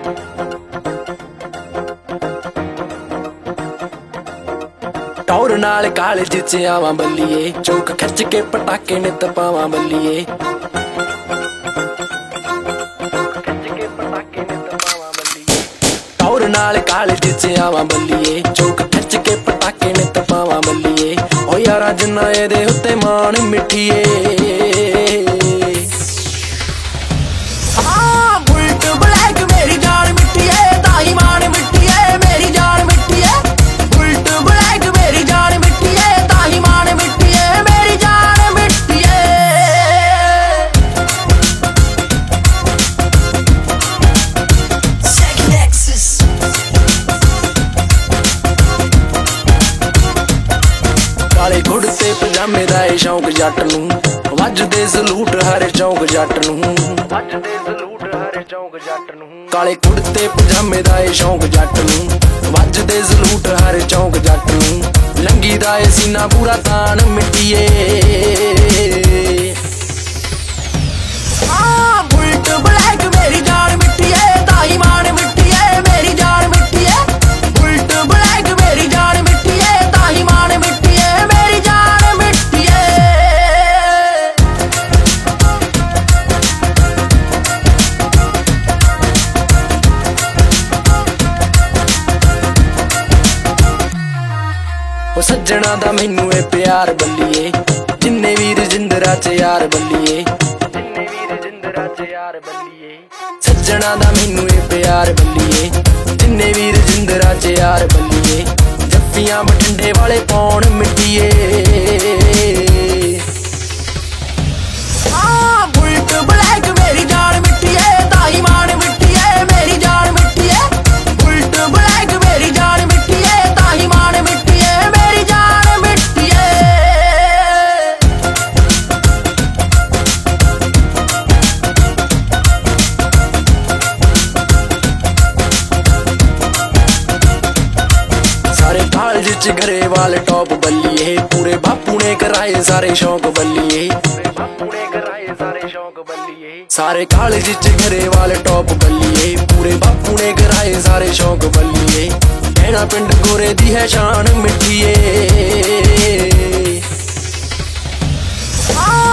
ਟੌਰ ਨਾਲ ਕਾਲਜ ਚ ਆਵਾਂ ਬੱਲੀਏ, ਚੌਕ ਖਿੱਚ ਕੇ ਪਟਾਕੇ ਨਿੱਤ ਪਾਵਾਂ ਬੱਲੀਏ। ਟੌਰ ਨਾਲ ਕਾਲਜ ਚ ਆਵਾਂ ਬੱਲੀਏ, ਚੌਕ ਖਿੱਚ ਕੇ ਪਟਾਕੇ ਨਿੱਤ ਪਾਵਾਂ ਬੱਲੀਏ। ਓ ਯਾਰਾ ਜਿੰਨਾ ਇਹਦੇ ਉੱਤੇ ਮਾਣ ਮਿੱਠੀਏ, ਹਾਂ ਬੁਲਟ ਬਲੈਕ ਮੇਰੀ ਜਾਨ ਮਿੱਠੀਏ, ਤਾਈ ਮਾਨ ਮਿੱਠੀਏ ਮੇਰੀ ਜਾਨ ਮਿੱਠੀਏ। ਬੁਲਟ ਬਲੈਕ ਮੇਰੀ ਜਾਨ ਮਿੱਠੀਏ, ਤਾਈ ਮਾਨ ਮਿੱਠੀਏ ਮੇਰੀ ਜਾਨ ਮਿੱਠੀਏ। ਕਾਲੇ ਕੁੜਤੇ ਪਜਾਮੇ ਦਾ ਏ ਸ਼ੌਂਕ ਜੱਟ ਨੂੰ, ਵੱਜਦੇ ਸਲੂਟ ਹਰ ਚੌਂਕ ਜੱਟ ਨੂੰ, ਵੱਜਦੇ ਸਲੂਟ ਹਰ ਚੌਂਕ ਜੱਟ ਨੂੰ। ਕਾਲੇ ਕੁੜਤੇ ਪਜਾਮੇ ਦਾ ਏ ਸ਼ੌਂਕ ਜੱਟ ਨੂੰ, ਵੱਜਦੇ ਸਲੂਟ ਹਰ ਚੌਂਕ ਜੱਟ ਨੂੰ। ਲੰਗੀ ਦਾ ਏ ਸੀਨਾ ਪੂਰਾ ਤਾਣ ਮਿੱਟੀਏ, ਹਾਂ ਬੁਲਟ ਬਲੈਕ ਮੇਰੀ ਜਾਨ ਮਿੱਠੀਏ, ਤਾਈ ਮਾਨ ਮਿੱਠੀਏ ਮੇਰੀ ਜਾਨ ਮਿੱਠੀਏ। ਬੁਲਟ ਬਲੈਕ ਮੇਰੀ ਜਾਨ ਮਿੱਠੀਏ, ਤਾਈ ਮਾਨ ਮਿੱਠੀਏ ਮੇਰੀ ਜਾਨ ਮਿੱਠੀਏ। ਉਹ ਸੱਜਣਾ ਦਾ ਮੈਨੂੰ ਏ ਪਿਆਰ ਬੱਲੀਏ, ਜਿੰਨੇ ਵੀਰ ਜਿੰਦਰਾ ਚ ਯਾਰ ਬੱਲੀਏ, ਜਿੰਨੇ ਵੀਰ ਜਿੰਦਰਾ ਚ ਯਾਰ ਬੱਲੀਏ। ਸੱਜਣਾ ਦਾ ਮੈਨੂੰ ਏ ਪਿਆਰ ਬੱਲੀਏ, ਜਿੰਨੇ ਵੀਰ ਜਿੰਦਰਾ ਚ ਯਾਰ ਬੱਲੀਏ। ਜੱਫੀਆਂ ਬਠਿੰਡੇ ਵਾਲੇ ਪਾਉਣ ਮਿੱਟੀਏ, ਹਾਂ ਬੁਲਟ ਬਲੈਕ ਮੇਰੀ ਜਾਨ ਮਿੱਠੀਏ, ਤਾਈ ਮਾਨ ਮਿੱਠੀਏ ਮੇਰੀ ਜਾਨ ਮਿੱਠੀਏ। ਬੁਲਟ ਬਲੈਕ ਮੇਰੀ ਜਾਨ ਮਿੱਠੀਏ, ਤਾਈ ਮਾਨ ਮਿੱਠੀਏ ਮੇਰੀ ਜਾਨ ਮਿੱਠੀਏ। ਸਾਰੇ ਕਾਲਜ ਚ ਗਰੇਵਾਲ ਟੌਪ ਬੱਲੀਏ, ਪੂਰੇ ਬਾਪੂ ਨੇ ਕਰਾਏ ਸਾਰੇ ਸ਼ੌਂਕ ਬੱਲੀਏ, ਬਾਪੂ ਨੇ ਕਰਾਏ ਸਾਰੇ ਸ਼ੌਂਕ ਬੱਲੀਏ। ਸਾਰੇ ਕਾਲਜ ਚ ਗਰੇਵਾਲ ਟੌਪ ਬੱਲੀਏ, ਪੂਰੇ ਬਾਪੂ ਨੇ ਕਰਾਏ ਸਾਰੇ ਸ਼ੌਂਕ ਬੱਲੀਏ। ਕਹਿਣਾ ਪਿੰਡ ਗੋਰੇ ਦੀ ਹੈ ਸ਼ਾਨ ਮਿੱਠੀਏ,